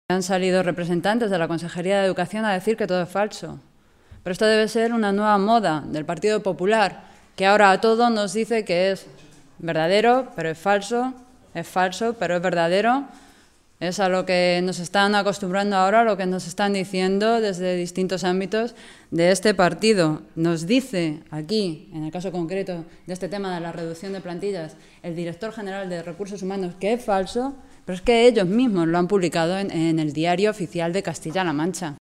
Han salido representantes de la Consejería de Educación a decir que todo es falso. Pero esto debe ser una nueva moda del Partido Popular, que ahora a todo nos dice que es verdadero, pero es falso, pero es verdadero. Es a lo que nos están acostumbrando ahora, a lo que nos están diciendo desde distintos ámbitos de este partido. Nos dice aquí, en el caso concreto de este tema de la reducción de plantillas, el director general de Recursos Humanos que es falso, pero es que ellos mismos lo han publicado en el Diario Oficial de Castilla-La Mancha.